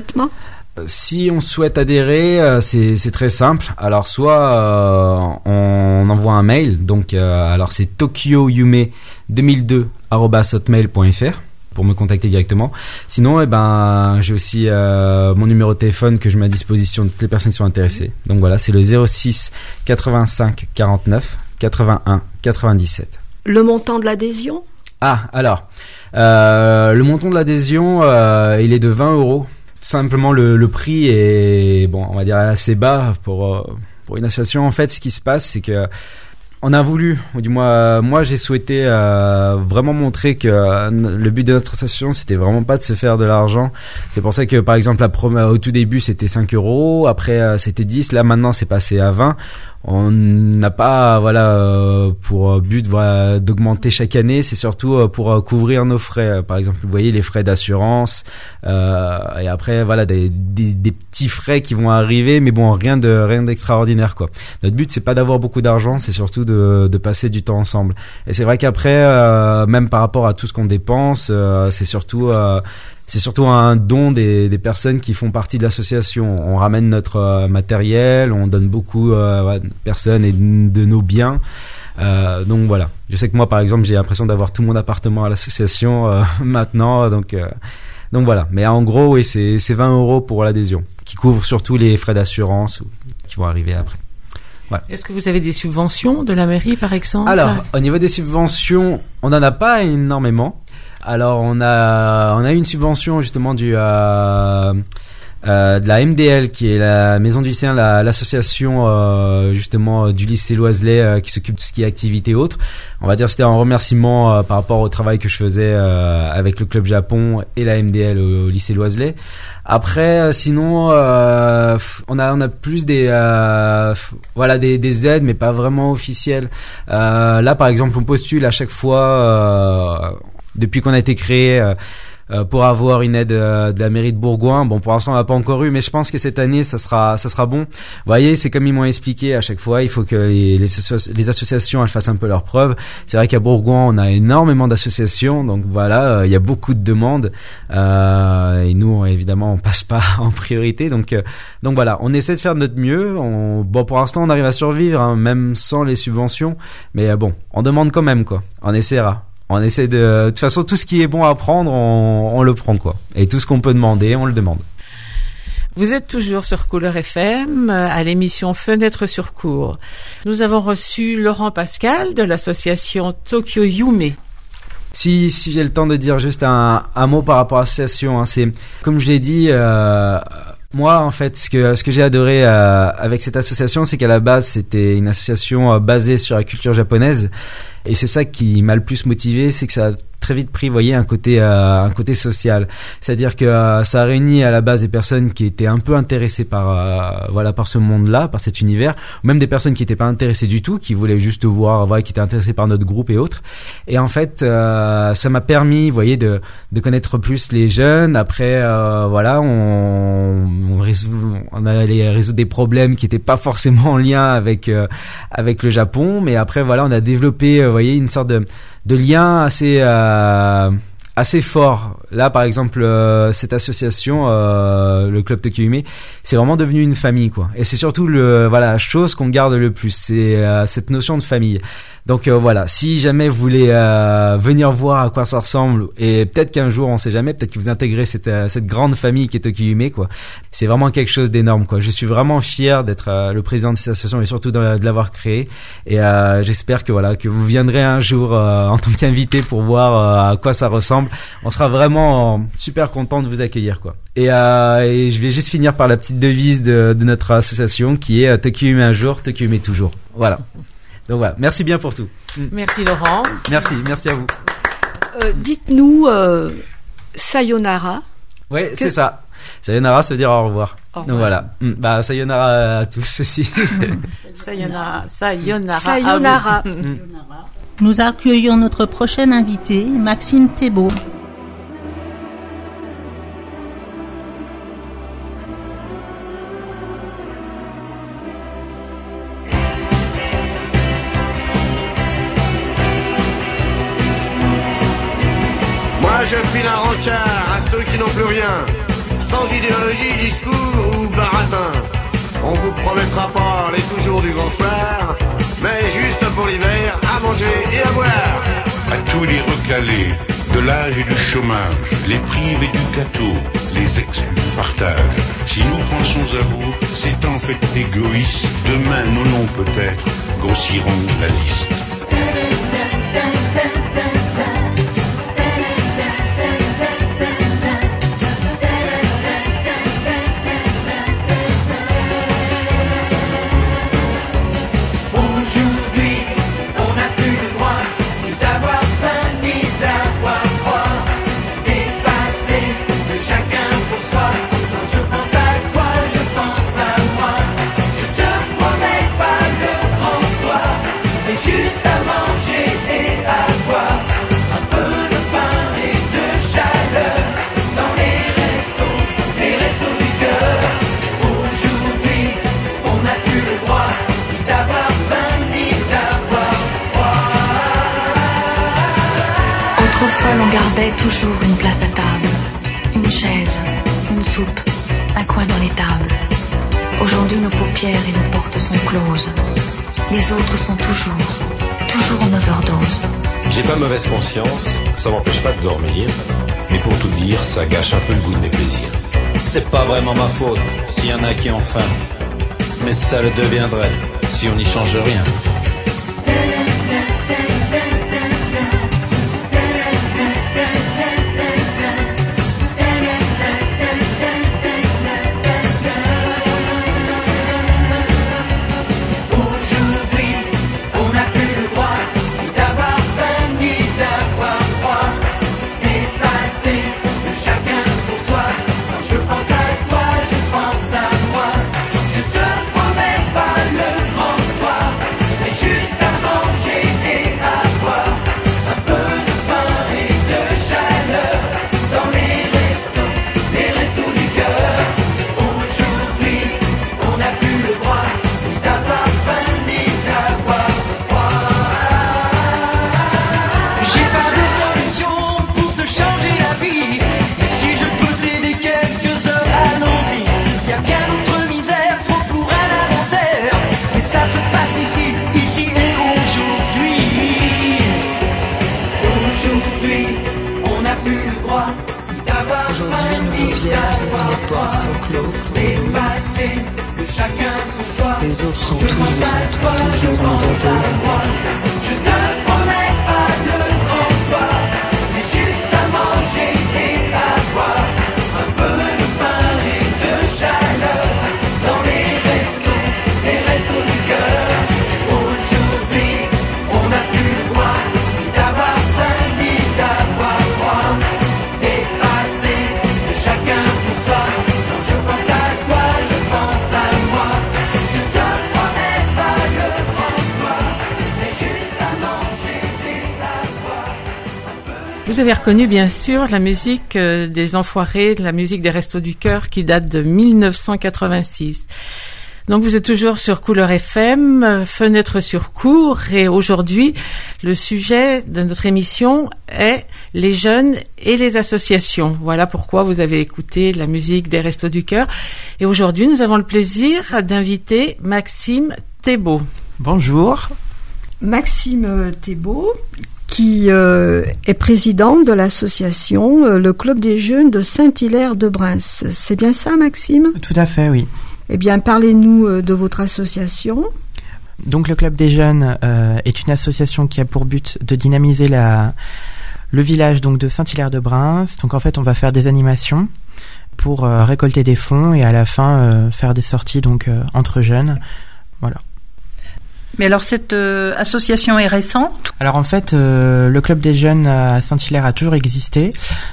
Speaker 5: Si on souhaite adhérer, euh, c'est, c'est très simple. Alors, soit euh, on envoie un mail. Donc, euh, alors c'est tokyo yume deux mille deux arobase hotmail point f r. Pour me contacter directement. Sinon, eh ben, j'ai aussi euh, mon numéro de téléphone que je mets à disposition de toutes les personnes qui sont intéressées. Donc voilà, c'est le zéro six quatre-vingt-cinq quarante-neuf quatre-vingt-un quatre-vingt-dix-sept.
Speaker 1: Le montant de l'adhésion ?
Speaker 5: Ah, alors, euh, le montant de l'adhésion, euh, il est de vingt euros. Simplement, le, le prix est, bon, on va dire assez bas pour, euh, pour une association. En fait, ce qui se passe, c'est que on a voulu, ou du moins moi j'ai souhaité euh, vraiment montrer que euh, le but de notre association c'était vraiment pas de se faire de l'argent. C'est pour ça que par exemple la prom- au tout début c'était cinq euros, après euh, c'était dix, là maintenant c'est passé à vingt. On n'a pas voilà euh, pour but voilà, d'augmenter chaque année, c'est surtout euh, pour euh, couvrir nos frais. Par exemple, vous voyez les frais d'assurance euh, et après voilà des, des des petits frais qui vont arriver, mais bon rien de rien d'extraordinaire quoi. Notre but c'est pas d'avoir beaucoup d'argent, c'est surtout de de passer du temps ensemble. Et c'est vrai qu'après euh, même par rapport à tout ce qu'on dépense, euh, c'est surtout euh, c'est surtout un don des, des personnes qui font partie de l'association. On ramène notre euh, matériel, on donne beaucoup euh, de personnes et de, de nos biens. Euh, donc voilà. Je sais que moi, par exemple, j'ai l'impression d'avoir tout mon appartement à l'association euh, maintenant. Donc, euh, donc voilà. Mais en gros, oui, c'est, c'est vingt euros pour l'adhésion, qui couvre surtout les frais d'assurance qui vont arriver après. Ouais.
Speaker 4: Est-ce que vous avez des subventions de la mairie, par exemple ?
Speaker 5: Alors, au niveau des subventions, on n'en a pas énormément. Alors on a on a une subvention justement du euh, euh, de la M D L qui est la maison du lycéen, la, l'association euh, justement du lycée Loiselet euh, qui s'occupe de tout ce qui est activité et autres. On va dire que c'était un remerciement euh, par rapport au travail que je faisais euh, avec le club Japon et la M D L au, au lycée Loiselet. Après, euh, sinon, euh, on a on a plus des euh, voilà des des aides, mais pas vraiment officielles. Euh, là, par exemple, on postule à chaque fois. Euh, Depuis qu'on a été créé euh, euh, pour avoir une aide euh, de la mairie de Bourgoin. Bon, pour l'instant, on l'a pas encore eu, mais je pense que cette année, ça sera, ça sera bon. Vous voyez, c'est comme ils m'ont expliqué à chaque fois. Il faut que les, les, les associations, elles fassent un peu leurs preuves. C'est vrai qu'à Bourgoin, on a énormément d'associations, donc voilà, euh, il y a beaucoup de demandes. Euh, et nous, évidemment, on passe pas en priorité. Donc, euh, donc voilà, on essaie de faire de notre mieux. On, bon, pour l'instant, on arrive à survivre, hein, même sans les subventions. Mais euh, bon, on demande quand même, quoi. On essaiera. On essaie de... De toute façon, tout ce qui est bon à prendre, on, on le prend, quoi. Et tout ce qu'on peut demander, on le demande.
Speaker 4: Vous êtes toujours sur Couleur F M, à l'émission Fenêtre sur cours. Nous avons reçu Laurent Pascal de l'association Tokyo Yume.
Speaker 5: Si, si j'ai le temps de dire juste un, un mot par rapport à l'association, hein, c'est, comme je l'ai dit... Euh, Moi, en fait, ce que ce que j'ai adoré euh, avec cette association, c'est qu'à la base, c'était une association euh, basée sur la culture japonaise, et c'est ça qui m'a le plus motivé, c'est que ça a très vite pris, vous voyez, un côté euh, un côté social. C'est-à-dire que euh, ça a réuni à la base des personnes qui étaient un peu intéressées par euh, voilà par ce monde-là, par cet univers, ou même des personnes qui n'étaient pas intéressées du tout, qui voulaient juste voir, voilà, qui étaient intéressées par notre groupe et autres. Et en fait, euh, ça m'a permis, vous voyez, de de connaître plus les jeunes. Après, euh, voilà, on on, résout, on allait résoudre des problèmes qui n'étaient pas forcément en lien avec euh, avec le Japon, mais après voilà, on a développé, euh, vous voyez, une sorte de, de lien assez, euh, assez fort. Là, par exemple, euh, cette association, euh, le Club Tokyo Yume, c'est vraiment devenu une famille, quoi. Et c'est surtout le, voilà, la chose qu'on garde le plus, c'est euh, cette notion de famille. Donc euh, voilà, si jamais vous voulez euh, venir voir à quoi ça ressemble, et peut-être qu'un jour, on sait jamais, peut-être que vous intégrez cette euh, cette grande famille qui est Tokyo Yume, quoi. C'est vraiment quelque chose d'énorme, quoi. Je suis vraiment fier d'être euh, le président de cette association et surtout de, de l'avoir créée. Et euh, j'espère que voilà, que vous viendrez un jour euh, en tant qu'invité pour voir euh, à quoi ça ressemble. On sera vraiment euh, super content de vous accueillir, quoi. Et, euh, et je vais juste finir par la petite devise de, de notre association qui est euh, Tokyo Yume un jour, Tokyo Yume toujours. Voilà. Donc voilà, merci bien pour tout.
Speaker 4: Merci Laurent.
Speaker 5: Merci, merci à vous.
Speaker 1: Euh, dites-nous euh, sayonara.
Speaker 5: Oui, que... c'est ça. Sayonara, ça veut dire au revoir.
Speaker 1: Au revoir.
Speaker 5: Donc voilà. Bah, sayonara à tous aussi.
Speaker 4: sayonara, sayonara.
Speaker 1: Sayonara.
Speaker 2: Nous accueillons notre prochain invité, Maxime Thébault.
Speaker 6: Je file un rencard à ceux qui n'ont plus rien, sans idéologie, discours ou baratin. On vous promettra pas les toujours du grand soir, mais juste pour l'hiver, à manger et à boire.
Speaker 7: À tous les recalés, de l'âge et du chômage, les privés du gâteau, les exclus du partage. Si nous pensons à vous, c'est en fait égoïste. Demain, nos noms peut-être grossiront la liste.
Speaker 8: Autrefois, l'on gardait toujours une place à table, une chaise, une soupe, un coin dans les tables. Aujourd'hui, nos paupières et nos portes sont closes. Les autres sont toujours, toujours en overdose.
Speaker 9: J'ai pas mauvaise conscience, ça m'empêche pas de dormir. Mais pour tout dire, ça gâche un peu le goût de mes plaisirs. C'est pas vraiment ma faute s'il y en a qui ont faim. Mais ça le deviendrait si on n'y change rien.
Speaker 10: Les autres sont toujours, toujours en overdose.
Speaker 11: Je ne promets pas de grand soir, mais juste à manger et à boire. Un peu de pain et de chaleur dans les restos, les restos du cœur. Aujourd'hui, on n'a plus le droit ni d'avoir faim ni d'avoir froid. Dépassé de chacun pour soi. Quand je pense à toi, je pense à moi. Je te promets pas le grand soir, mais juste à manger et à boire.
Speaker 4: Vous avez reconnu bien sûr la musique euh, des Enfoirés, la musique des Restos du Cœur qui date de mille neuf cent quatre-vingt-six. Donc vous êtes toujours sur Couleur F M, Fenêtre sur cour, et aujourd'hui le sujet de notre émission est les jeunes et les associations. Voilà pourquoi vous avez écouté la musique des Restos du Cœur. Et aujourd'hui nous avons le plaisir d'inviter Maxime Thébault.
Speaker 12: Bonjour.
Speaker 1: Maxime Thébault, qui euh, est président de l'association euh, Le Club des Jeunes de Saint-Hilaire-de-Brins. C'est bien ça, Maxime ?
Speaker 12: Tout à fait, oui.
Speaker 1: Eh bien, parlez-nous euh, de votre association.
Speaker 12: Donc, le Club des Jeunes euh, est une association qui a pour but de dynamiser la, le village donc, de Saint-Hilaire-de-Brins. Donc, en fait, on va faire des animations pour euh, récolter des fonds et à la fin euh, faire des sorties donc, euh, entre jeunes. Voilà.
Speaker 13: Mais alors cette euh, association est récente ?
Speaker 12: Alors en fait, euh, le Club des Jeunes à Saint-Hilaire a toujours existé.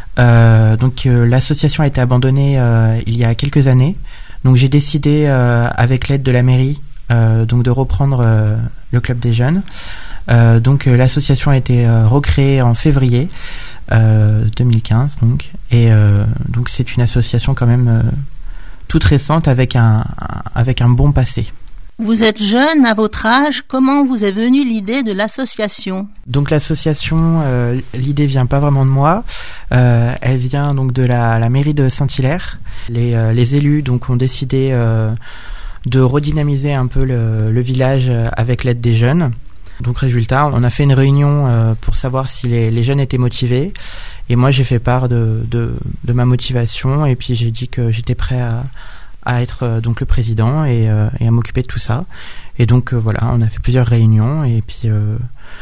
Speaker 12: Euh, donc euh, l'association a été abandonnée euh, il y a quelques années. Donc j'ai décidé, euh, avec l'aide de la mairie, euh, donc de reprendre euh, le Club des Jeunes. Euh, donc euh, l'association a été euh, recréée en février euh, deux mille quinze. Donc, et euh, donc c'est une association quand même euh, toute récente avec un, un, avec un bon passé.
Speaker 2: Vous êtes jeune, à votre âge, comment vous est venue l'idée de l'association ?
Speaker 12: Donc l'association, euh, l'idée vient pas vraiment de moi, euh, elle vient donc de la, la mairie de Saint-Hilaire. Les, euh, les élus donc ont décidé euh, de redynamiser un peu le, le village avec l'aide des jeunes. Donc résultat, on a fait une réunion euh, pour savoir si les, les jeunes étaient motivés. Et moi j'ai fait part de, de, de ma motivation et puis j'ai dit que j'étais prêt à... à être euh, donc le président et, euh, et à m'occuper de tout ça. Et donc euh, voilà, on a fait plusieurs réunions et puis euh,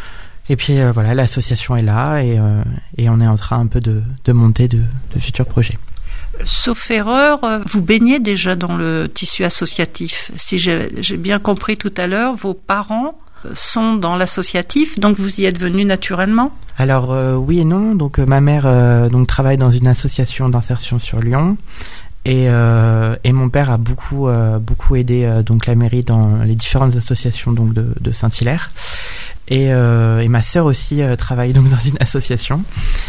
Speaker 12: et puis euh, voilà, l'association est là et euh, et on est en train un peu de de monter de, de futurs projets.
Speaker 13: Sauf erreur, vous baignez déjà dans le tissu associatif. Si j'ai, j'ai bien compris tout à l'heure, vos parents sont dans l'associatif, donc vous y êtes venu naturellement ?
Speaker 12: Alors euh, oui et non. Donc euh, ma mère euh, donc travaille dans une association d'insertion sur Lyon. Et, euh, et mon père a beaucoup euh, beaucoup aidé euh, donc la mairie dans les différentes associations donc de, de Saint-Hilaire et, euh, et ma sœur aussi euh, travaille donc dans une association.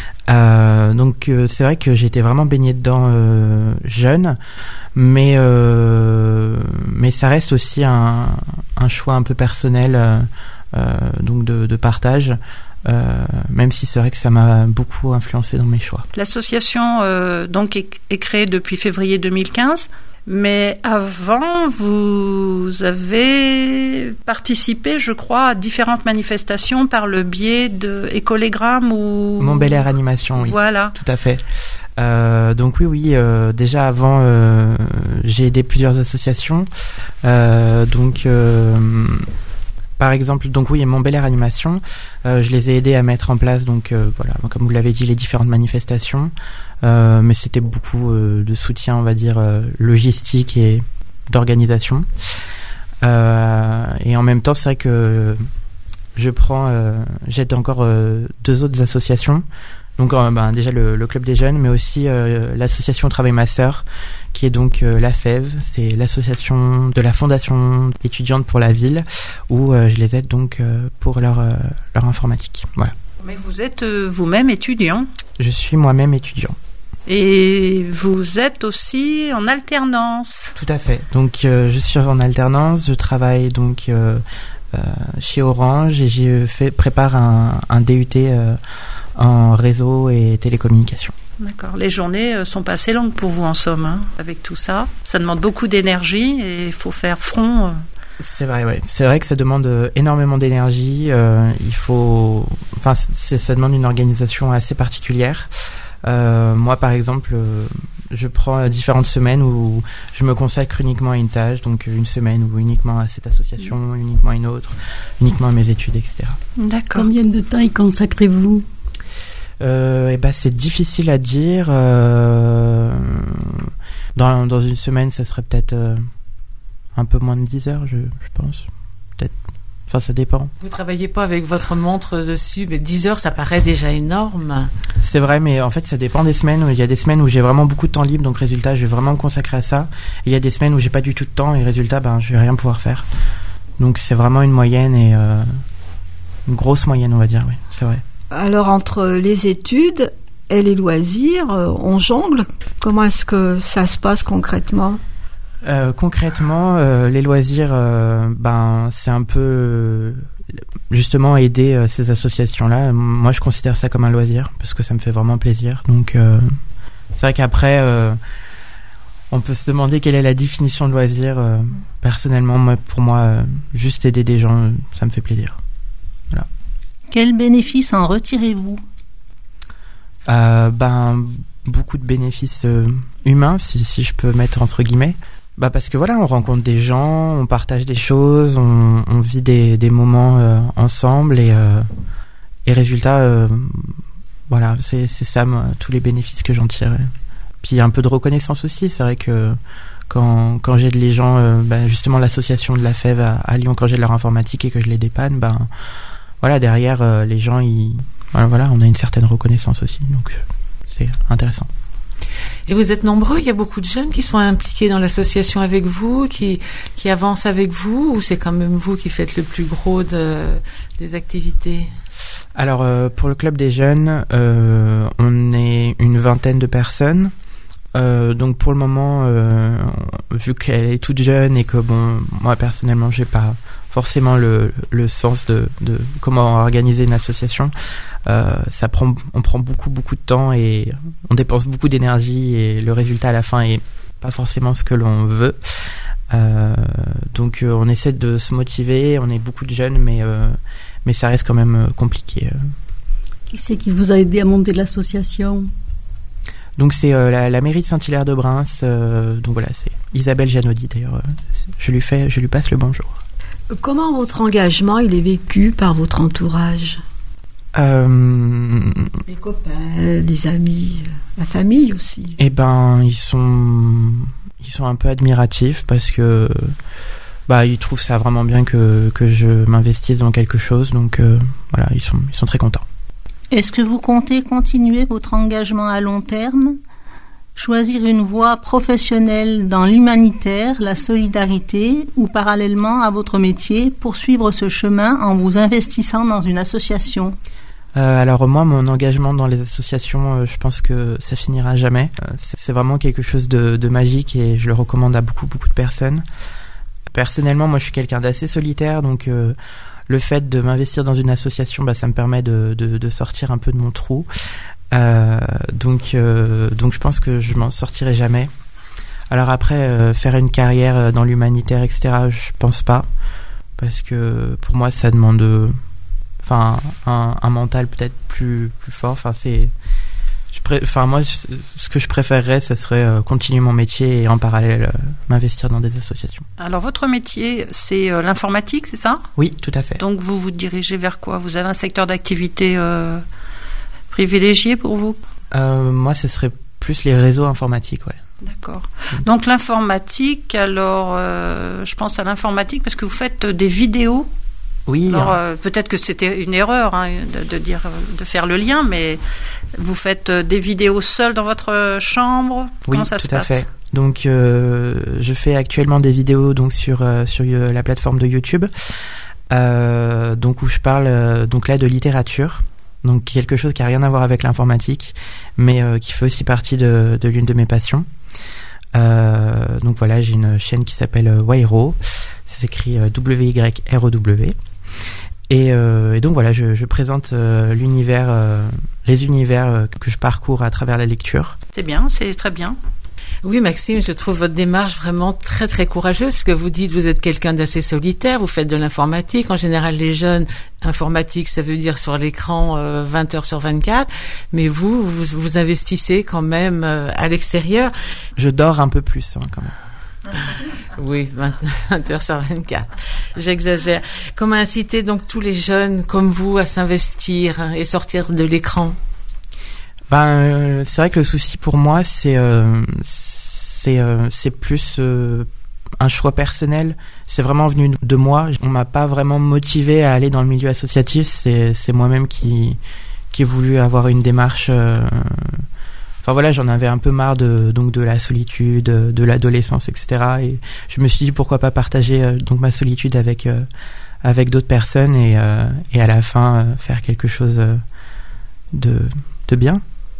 Speaker 12: Euh, donc euh, c'est vrai que j'étais vraiment baignée dedans euh, jeune, mais euh, mais ça reste aussi un, un choix un peu personnel euh, euh, donc de, de partage. Euh, même si c'est vrai que ça m'a beaucoup influencé dans mes choix.
Speaker 13: L'association euh, donc est, est créée depuis février deux mille quinze, mais avant vous avez participé, je crois, à différentes manifestations par le biais de Écolégrammes ou
Speaker 12: Mon Bel Air Animation, oui.
Speaker 13: Voilà.
Speaker 12: Tout à fait. Euh, donc oui, oui. Euh, déjà avant, euh, j'ai aidé plusieurs associations. Euh, donc euh, Par exemple, donc oui, Mon Bel Air Animation, euh, je les ai aidés à mettre en place, donc euh, voilà, comme vous l'avez dit, les différentes manifestations, euh, mais c'était beaucoup euh, de soutien, on va dire, euh, logistique et d'organisation. Euh, et en même temps, c'est vrai que je prends, euh, j'aide encore euh, deux autres associations. Donc euh, ben, déjà le, le Club des Jeunes, mais aussi euh, l'association Travail Ma Sœur, qui est donc euh, la F E V, c'est l'association de la Fondation étudiante pour la ville, où euh, je les aide donc euh, pour leur, euh, leur informatique. Voilà.
Speaker 13: Mais vous êtes euh, vous-même étudiant ?
Speaker 12: Je suis moi-même étudiant.
Speaker 13: Et vous êtes aussi en alternance ?
Speaker 12: Tout à fait. Donc euh, je suis en alternance, je travaille donc euh, euh, chez Orange et j'ai fait prépare un, un D U T euh, en réseau et télécommunications.
Speaker 13: D'accord. Les journées sont pas assez longues pour vous en somme, hein, avec tout ça. Ça demande beaucoup d'énergie et il faut faire front. Euh...
Speaker 12: C'est vrai, ouais. C'est vrai que ça demande énormément d'énergie. Euh, il faut, enfin, c'est, ça demande une organisation assez particulière. Euh, moi, par exemple, euh, je prends différentes semaines où je me consacre uniquement à une tâche, donc une semaine ou uniquement à cette association, uniquement à une autre, uniquement à mes études, et cetera.
Speaker 3: D'accord. Combien de temps y consacrez-vous ?
Speaker 12: Euh, et ben c'est difficile à dire. Euh, dans dans une semaine, ça serait peut-être euh, un peu moins de dix heures, je, je pense. Peut-être. Enfin, ça dépend.
Speaker 4: Vous travaillez pas avec votre montre dessus, mais dix heures, ça paraît déjà énorme.
Speaker 12: C'est vrai, mais en fait, ça dépend des semaines. Il y a des semaines où j'ai vraiment beaucoup de temps libre, donc résultat, je vais vraiment me consacrer à ça. Et il y a des semaines où j'ai pas du tout de temps, et résultat, ben, je vais rien pouvoir faire. Donc, c'est vraiment une moyenne et euh, une grosse moyenne, on va dire. Oui, c'est vrai.
Speaker 1: Alors, entre les études et les loisirs, on jongle. Comment est-ce que ça se passe concrètement ?
Speaker 12: euh, Concrètement, euh, les loisirs, euh, ben, c'est un peu euh, justement aider euh, ces associations-là. Moi, je considère ça comme un loisir parce que ça me fait vraiment plaisir. Donc, euh, c'est vrai qu'après, euh, on peut se demander quelle est la définition de loisir. Euh, personnellement, moi, pour moi, euh, juste aider des gens, euh, ça me fait plaisir. Voilà.
Speaker 2: Quels bénéfices en retirez-vous ?
Speaker 12: euh, Ben, beaucoup de bénéfices euh, humains, si, si je peux mettre entre guillemets. Bah parce que voilà, on rencontre des gens, on partage des choses, on, on vit des, des moments euh, ensemble et, euh, et résultat, euh, voilà, c'est, c'est ça, moi, tous les bénéfices que j'en tire. Puis un peu de reconnaissance aussi, c'est vrai que quand, quand j'aide les gens, euh, bah, justement l'association de la F E V à, à Lyon, quand j'ai de leur informatique et que je les dépanne, ben bah, voilà, derrière euh, les gens, ils, voilà, voilà, on a une certaine reconnaissance aussi, donc c'est intéressant.
Speaker 4: Et vous êtes nombreux, il y a beaucoup de jeunes qui sont impliqués dans l'association avec vous, qui, qui avancent avec vous, ou c'est quand même vous qui faites le plus gros de, des activités ?
Speaker 12: Alors euh, pour le club des jeunes, euh, on est une vingtaine de personnes. Euh, donc pour le moment, euh, vu qu'elle est toute jeune et que bon, moi personnellement, j'ai pas forcément le, le sens de, de comment organiser une association. Euh, ça prend, on prend beaucoup beaucoup de temps et on dépense beaucoup d'énergie et le résultat à la fin est pas forcément ce que l'on veut. Euh, donc euh, on essaie de se motiver. On est beaucoup de jeunes, mais euh, mais ça reste quand même compliqué.
Speaker 14: Qui c'est qui vous a aidé à monter l'association ?
Speaker 12: Donc c'est euh, la, la mairie de Saint-Hilaire-de-Brins. Euh, donc voilà, c'est Isabelle Janaudy d'ailleurs. Je lui fais, je lui passe le bonjour.
Speaker 1: Comment votre engagement il est vécu par votre entourage ?
Speaker 12: Euh,
Speaker 1: les copains, les amis, la famille aussi.
Speaker 12: Eh ben, ils sont, ils sont un peu admiratifs parce que, bah, ils trouvent ça vraiment bien que que je m'investisse dans quelque chose. Donc euh, voilà, ils sont, ils sont très contents.
Speaker 2: Est-ce que vous comptez continuer votre engagement à long terme, choisir une voie professionnelle dans l'humanitaire, la solidarité, ou parallèlement à votre métier, poursuivre ce chemin en vous investissant dans une association ?
Speaker 12: Euh, alors moi, mon engagement dans les associations, euh, je pense que ça finira jamais. Euh, c'est, c'est vraiment quelque chose de, de magique et je le recommande à beaucoup beaucoup de personnes. Personnellement, moi, je suis quelqu'un d'assez solitaire, donc euh, le fait de m'investir dans une association, bah, ça me permet de, de, de sortir un peu de mon trou. Euh, donc, euh, donc, je pense que je m'en sortirai jamais. Alors après, euh, faire une carrière dans l'humanitaire, et cetera, je pense pas, parce que pour moi, ça demande euh, enfin un, un mental peut-être plus plus fort. Enfin c'est, je pré, enfin moi je, ce que je préférerais, ça serait euh, continuer mon métier et en parallèle euh, m'investir dans des associations.
Speaker 13: Alors votre métier, c'est euh, l'informatique, c'est ça ?
Speaker 12: Oui, tout à fait.
Speaker 13: Donc vous vous dirigez vers quoi ? Vous avez un secteur d'activité euh, privilégié pour vous ?
Speaker 12: euh, Moi, ce serait plus les réseaux informatiques, ouais.
Speaker 13: D'accord. Donc l'informatique, alors euh, je pense à l'informatique parce que vous faites des vidéos.
Speaker 12: Oui.
Speaker 13: Alors euh, peut-être que c'était une erreur hein, de, de dire, de faire le lien, mais vous faites des vidéos seul dans votre chambre.
Speaker 12: Oui,
Speaker 13: comment ça se
Speaker 12: tout à
Speaker 13: passe ?
Speaker 12: fait. Donc euh, je fais actuellement des vidéos donc sur euh, sur euh, la plateforme de YouTube, euh, donc où je parle euh, donc là de littérature. Donc quelque chose qui a rien à voir avec l'informatique, mais euh, qui fait aussi partie de, de l'une de mes passions. Euh, donc voilà, j'ai une chaîne qui s'appelle euh, Wairo, ça s'écrit euh, W Y R O W. Et, euh, et donc voilà, je, je présente euh, l'univers, euh, les univers euh, que je parcours à travers la lecture.
Speaker 13: C'est bien, c'est très bien.
Speaker 4: Oui, Maxime, je trouve votre démarche vraiment très, très courageuse, parce que vous dites vous êtes quelqu'un d'assez solitaire, vous faites de l'informatique. En général, les jeunes, informatique, ça veut dire sur l'écran euh, vingt heures sur vingt-quatre, mais vous, vous, vous investissez quand même euh, à l'extérieur.
Speaker 12: Je dors un peu plus, hein, quand même.
Speaker 4: Oui, vingt heures sur vingt-quatre. J'exagère. Comment inciter donc tous les jeunes comme vous à s'investir et sortir de l'écran ?
Speaker 12: Ben, euh, c'est vrai que le souci pour moi, c'est euh, c'est euh, c'est plus euh, un choix personnel. C'est vraiment venu de moi. On m'a pas vraiment motivé à aller dans le milieu associatif. C'est c'est moi-même qui qui ai voulu avoir une démarche. Euh, Enfin voilà, j'en avais un peu marre de donc de la solitude, de l'adolescence, et cetera. Et je me suis dit pourquoi pas partager euh, donc ma solitude avec euh, avec d'autres personnes et euh, et à la fin euh, faire quelque chose euh, de de bien.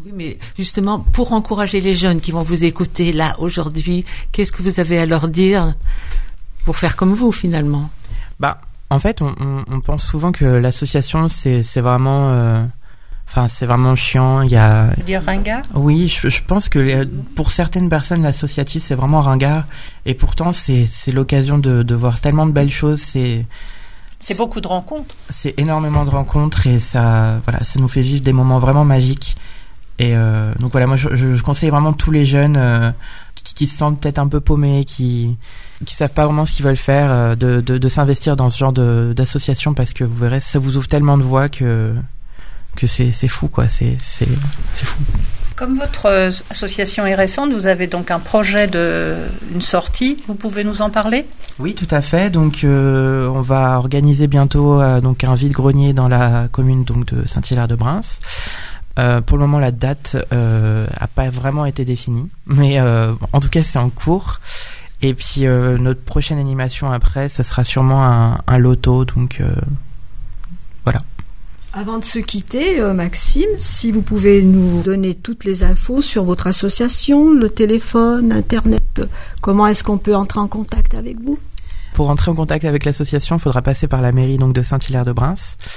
Speaker 4: Oui, mais justement, pour encourager les jeunes qui vont vous écouter là aujourd'hui, qu'est-ce que vous avez à leur dire pour faire comme vous finalement?
Speaker 12: Bah, en fait, on, on, on pense souvent que l'association, c'est, c'est vraiment, euh, enfin, c'est vraiment chiant. Il y a.
Speaker 13: Tu veux dire ringard?
Speaker 12: Oui, je, je pense que les, pour certaines personnes, l'associatif, c'est vraiment ringard. Et pourtant, c'est, c'est l'occasion de, de voir tellement de belles choses. C'est.
Speaker 13: C'est beaucoup de rencontres.
Speaker 12: C'est énormément de rencontres et ça, voilà, ça nous fait vivre des moments vraiment magiques. Et euh, donc voilà, moi je, je conseille vraiment tous les jeunes euh, qui, qui se sentent peut-être un peu paumés, qui qui savent pas vraiment ce qu'ils veulent faire, euh, de, de de s'investir dans ce genre de d'association parce que vous verrez, ça vous ouvre tellement de voies que que c'est c'est fou quoi, c'est c'est c'est fou.
Speaker 13: Comme votre association est récente, vous avez donc un projet de une sortie. Vous pouvez nous en parler?
Speaker 12: Oui, tout à fait. Donc, euh, on va organiser bientôt euh, donc un vide-grenier dans la commune donc de Saint-Hilaire-de-Brins. Euh, pour le moment, la date euh, a pas vraiment été définie, mais euh, en tout cas, c'est en cours. Et puis, euh, notre prochaine animation après, ça sera sûrement un, un loto. Donc, euh, voilà.
Speaker 1: Avant de se quitter, euh, Maxime, si vous pouvez nous donner toutes les infos sur votre association, le téléphone, Internet, comment est-ce qu'on peut entrer en contact avec vous?
Speaker 12: Pour entrer en contact avec l'association, il faudra passer par la mairie donc de Saint-Hilaire-de-Brins,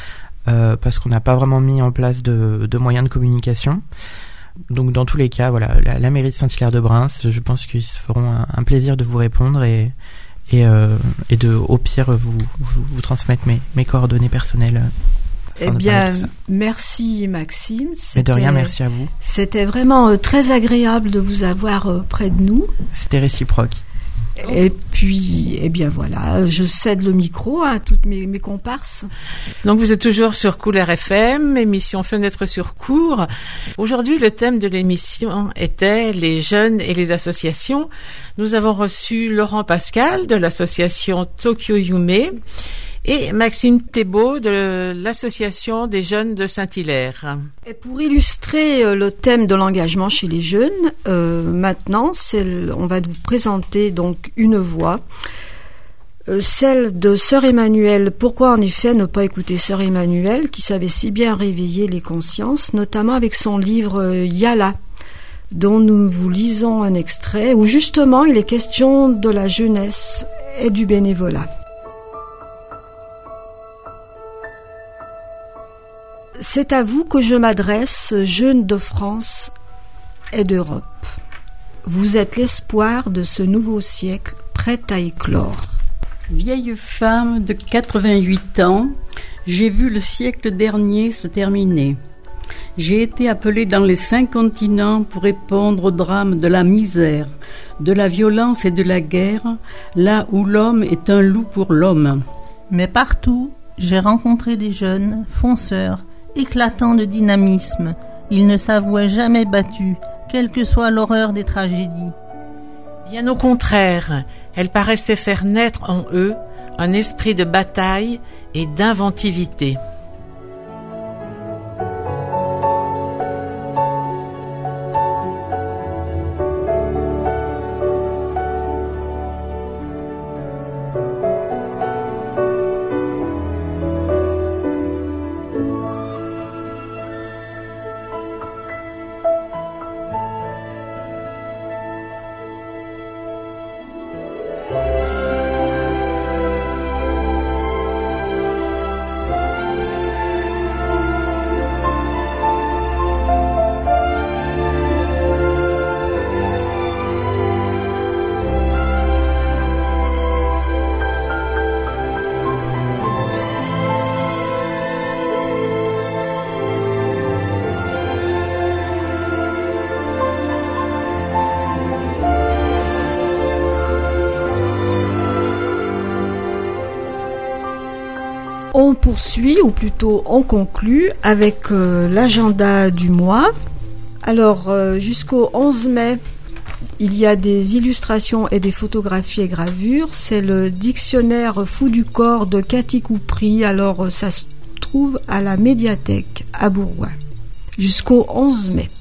Speaker 12: euh, parce qu'on n'a pas vraiment mis en place de, de moyens de communication. Donc dans tous les cas, voilà, la, la mairie de Saint-Hilaire-de-Brins, je pense qu'ils se feront un, un plaisir de vous répondre et, et, euh, et de, au pire, vous, vous, vous transmettre mes, mes coordonnées personnelles.
Speaker 1: Eh bien, merci Maxime.
Speaker 12: Mais de rien, merci à vous.
Speaker 1: C'était vraiment euh, très agréable de vous avoir euh, près de nous.
Speaker 12: C'était réciproque.
Speaker 1: Et puis, eh bien voilà, je cède le micro à toutes mes, mes comparses.
Speaker 4: Donc vous êtes toujours sur Couleur F M, émission Fenêtre sur cour. Aujourd'hui, le thème de l'émission était les jeunes et les associations. Nous avons reçu Laurent Pascal de l'association Tokyo Yume et Maxime Thébault de l'association des jeunes de Saint-Hilaire.
Speaker 1: Et pour illustrer le thème de l'engagement chez les jeunes, euh, maintenant, c'est le, on va vous présenter donc une voix, euh, celle de Sœur Emmanuelle. Pourquoi en effet ne pas écouter Sœur Emmanuelle, qui savait si bien réveiller les consciences, notamment avec son livre euh, Yala, dont nous vous lisons un extrait, où justement il est question de la jeunesse et du bénévolat. C'est à vous que je m'adresse, jeunes de France et d'Europe. Vous êtes l'espoir de ce nouveau siècle prêt à éclore.
Speaker 14: Vieille femme de quatre-vingt-huit ans, j'ai vu le siècle dernier se terminer. J'ai été appelée dans les cinq continents pour répondre au drame de la misère, de la violence et de la guerre, là où l'homme est un loup pour l'homme.
Speaker 2: Mais partout, j'ai rencontré des jeunes, fonceurs, éclatants de dynamisme. Ils ne s'avouaient jamais battus, quelle que soit l'horreur des tragédies.
Speaker 4: Bien au contraire, elle paraissait faire naître en eux un esprit de bataille et d'inventivité.
Speaker 1: On poursuit, ou plutôt on conclut, avec euh, l'agenda du mois. Alors, euh, jusqu'au onze mai, il y a des illustrations et des photographies et gravures. C'est le dictionnaire fou du corps de Cathy Coupry. Alors, euh, ça se trouve à la médiathèque à Bourgoin. Jusqu'au onze mai.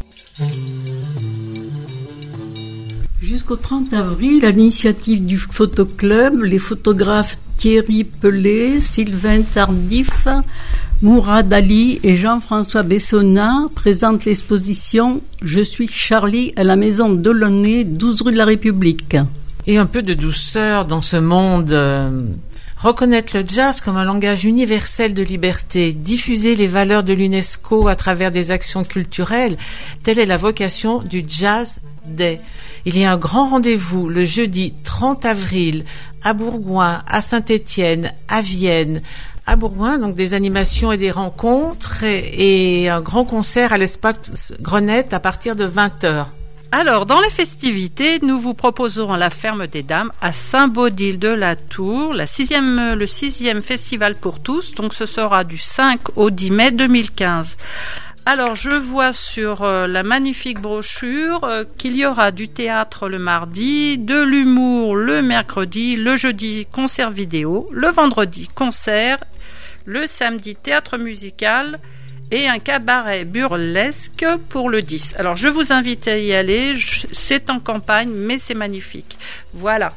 Speaker 14: Jusqu'au trente avril, à l'initiative du Photoclub, les photographes Thierry Pelé, Sylvain Tardif, Mourad Ali et Jean-François Bessonnat présentent l'exposition « Je suis Charlie » à la Maison Delaunay, douze rue de la République.
Speaker 4: Et un peu de douceur dans ce monde. Euh, reconnaître le jazz comme un langage universel de liberté, diffuser les valeurs de l'UNESCO à travers des actions culturelles, telle est la vocation du Jazz Day. Il y a un grand rendez-vous le jeudi trente avril à Bourgoin, à Saint-Étienne, à Vienne, à Bourgoin, donc des animations et des rencontres et, et un grand concert à l'espace Grenette à partir de vingt heures.
Speaker 13: Alors, dans les festivités, nous vous proposerons la Ferme des Dames à Saint-Baudile-de-la-Tour, la sixième, le sixième festival pour tous. Donc, ce sera du cinq au dix mai deux mille quinze. Alors, je vois sur euh, la magnifique brochure euh, qu'il y aura du théâtre le mardi, de l'humour le mercredi, le jeudi concert vidéo, le vendredi concert, le samedi théâtre musical et un cabaret burlesque pour le dix. Alors, je vous invite à y aller. C'est en campagne, mais c'est magnifique. Voilà.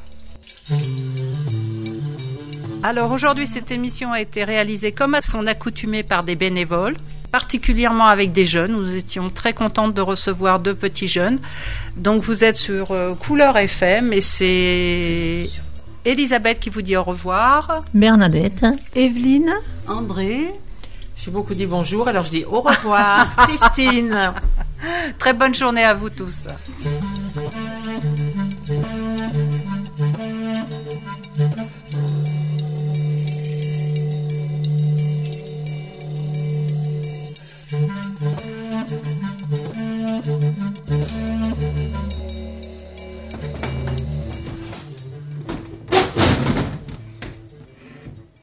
Speaker 13: Alors, aujourd'hui, cette émission a été réalisée comme à son accoutumée par des bénévoles, particulièrement avec des jeunes. Nous étions très contentes de recevoir deux petits jeunes. Donc, vous êtes sur euh, Couleur F M et c'est Elisabeth qui vous dit au revoir.
Speaker 2: Bernadette.
Speaker 1: Evelyne.
Speaker 14: André.
Speaker 4: J'ai beaucoup dit bonjour, alors je dis au revoir, Christine.
Speaker 13: Très bonne journée à vous tous.